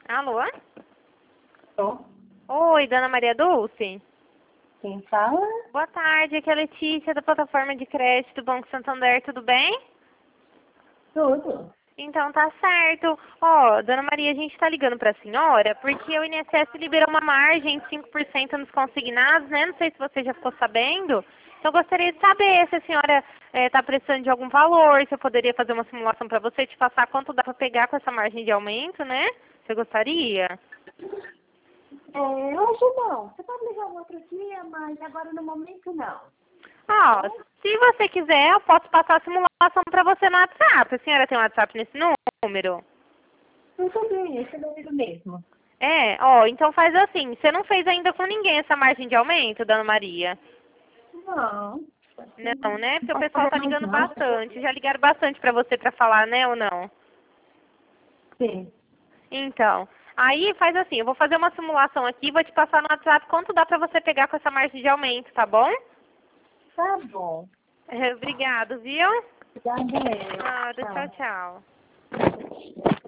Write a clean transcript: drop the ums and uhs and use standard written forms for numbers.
Alô? Tô. Oi, Dona Maria Dulce? Quem fala? Boa tarde, aqui é a Letícia da plataforma de crédito do Banco Santander, tudo bem? Tudo. Então tá certo. Ó, Dona Maria, a gente tá ligando pra senhora porque o INSS liberou uma margem de 5% nos consignados, né? Não sei se você já ficou sabendo. Então eu gostaria de saber se a senhora tá precisando de algum valor, se eu poderia fazer uma simulação pra você, te passar quanto dá pra pegar com essa margem de aumento, né? Você gostaria? Hoje não. Você pode ligar no outro dia, mas agora no momento não. Ó, se você quiser, eu posso passar a simulação pra você no WhatsApp. A senhora tem um WhatsApp nesse número? Tudo bem, esse é meu número mesmo. É, ó, então faz assim, você não fez ainda com ninguém essa margem de aumento, Dona Maria? Não. Não, né? Não Porque o posso pessoal fazer tá mais ligando nada. bastante. Já ligaram bastante pra você pra falar, né, ou não? Sim. Então, aí faz assim, eu vou fazer uma simulação aqui, vou te passar no WhatsApp quanto dá pra você pegar com essa margem de aumento, tá bom? Tá bom. Obrigado, viu? Obrigada. Nada, tchau, Tchau. tchau.